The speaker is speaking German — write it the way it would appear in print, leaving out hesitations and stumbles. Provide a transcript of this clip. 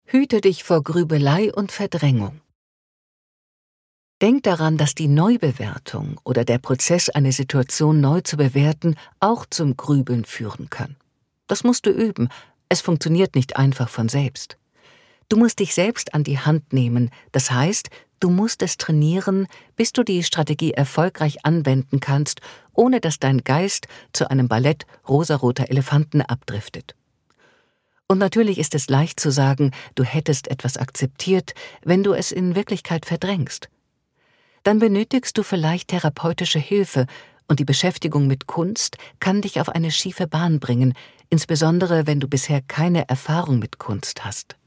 Hüte dich vor Grübelei und Verdrängung. Denk daran, dass die Neubewertung oder der Prozess, eine Situation neu zu bewerten, auch zum Grübeln führen kann. Das musst du üben, es funktioniert nicht einfach von selbst. Du musst dich selbst an die Hand nehmen, das heißt, du musst es trainieren, bis du die Strategie erfolgreich anwenden kannst, ohne dass dein Geist zu einem Ballett rosaroter Elefanten abdriftet. Und natürlich ist es leicht zu sagen, du hättest etwas akzeptiert, wenn du es in Wirklichkeit verdrängst. Dann benötigst du vielleicht therapeutische Hilfe, und die Beschäftigung mit Kunst kann dich auf eine schiefe Bahn bringen, insbesondere wenn du bisher keine Erfahrung mit Kunst hast.